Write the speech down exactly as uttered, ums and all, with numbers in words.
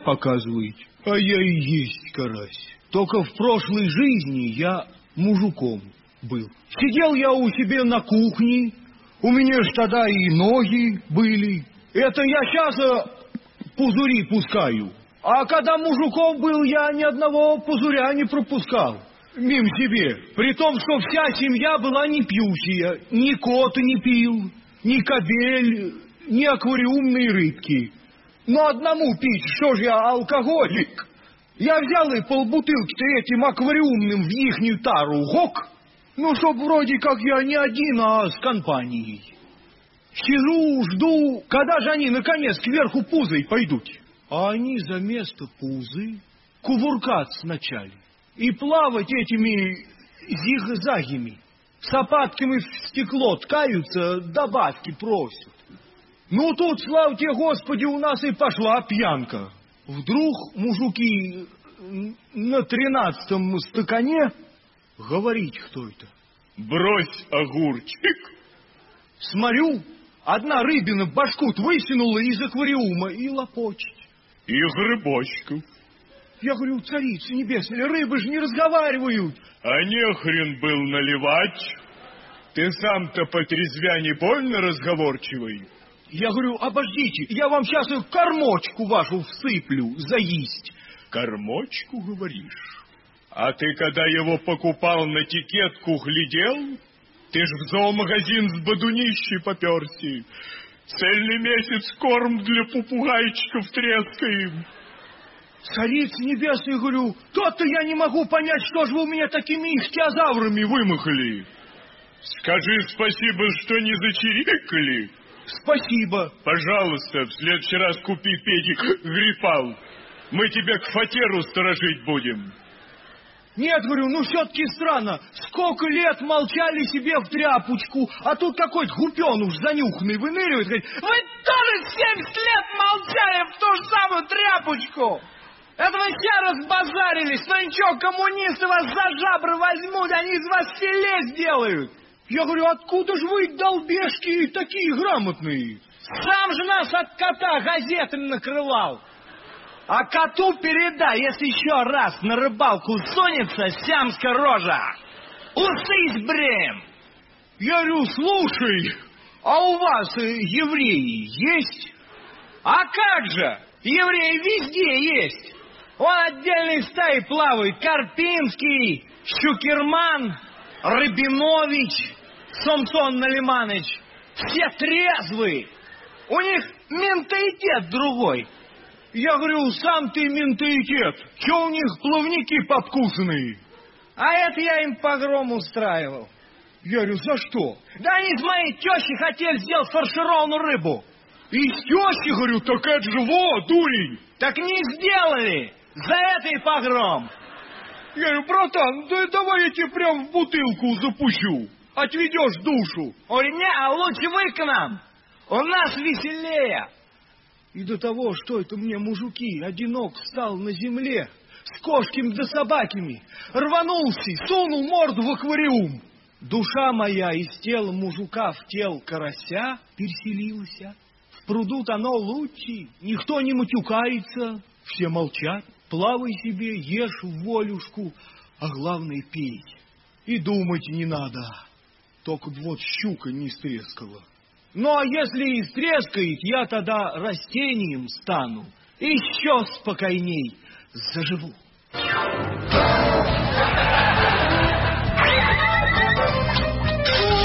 показываете. А я и есть карась. Только в прошлой жизни я мужиком был. Сидел я у себя на кухне, у меня ж тогда и ноги были. Это я сейчас пузыри пускаю. А когда мужиком был, я ни одного пузыря не пропускал. Мим себе. При том, что вся семья была не пьющая. Ни кот не пил, ни кобель, ни аквариумные рыбки. Но одному пить, что ж я алкоголик? Я взял и полбутылки-то этим аквариумным в ихнюю тару гок. Ну, чтоб вроде как я не один, а с компанией. Сижу, жду, когда же они, наконец, кверху пузой пойдут. А они за место пузы кувыркаться начали. И плавать этими зигзагами. С опатками в стекло ткаются, добавки просят. Ну, тут, слава тебе, Господи, у нас и пошла пьянка. Вдруг мужики на тринадцатом стакане, говорить кто это? Брось огурчик. Смотрю, одна рыбина башку высунула из аквариума и лопочет. И грибочков. Я говорю, царица небесная, рыбы же не разговаривают. А не хрен был наливать. Ты сам-то потрезвя не больно разговорчивый. Я говорю, обождите, я вам сейчас кормочку вашу всыплю заесть. Кормочку, говоришь? А ты, когда его покупал, на этикетку глядел? Ты ж в зоомагазин с бодунищей поперся. Цельный месяц корм для попугайчиков трескаем. Царица небесная, говорю, тот-то я не могу понять, что же вы у меня такими ихтиозаврами вымахали. Скажи спасибо, что не зачирикали. Спасибо. Пожалуйста, в следующий раз купи педик грифал. Мы тебя к фатеру сторожить будем. Нет, говорю, ну все-таки странно. Сколько лет молчали себе в тряпочку, а тут какой-то гупенуш занюханный выныривает. Говорит, вы тоже семьдесят лет молчали в ту же самую тряпочку. Это вы все разбазарились, но ничего, коммунисты вас за жабры возьмут, они из вас филе сделают. Я говорю, откуда же вы, долбежки, такие грамотные? Сам же нас от кота газетами накрывал. А коту передай, если еще раз на рыбалку сунется сиамская рожа, усы сбреем. Я говорю, слушай, а у вас евреи есть? А как же, евреи везде есть. Вон отдельные стаи плавают, Карпинский, Щукерман, Рыбинович, Самсон Налиманыч. Все трезвые. У них менталитет другой. Я говорю, сам ты менталитет. Че у них плавники подкусанные? А это я им погром устраивал. Я говорю, за что? Да они с моей тещей хотели сделать фаршированную рыбу. И с тещей, говорю, так это же во, дурень. Так не сделали. За это и погром. Я говорю, братан, да давай я тебе прям в бутылку запущу. Отведешь душу. Ой, не, а лучше вы к нам. У нас веселее. И до того, что это мне мужики, одинок встал на земле, с кошками да собаками, рванулся, сунул морду в аквариум. Душа моя из тела мужика в тело карася переселилась. В пруду-то оно лучше, никто не матюкается, все молчат. Плавай себе, ешь в волюшку, а главное пей. И думать не надо, только б вот щука не стрескала. Ну, а если и стрескает, я тогда растением стану, еще спокойней заживу.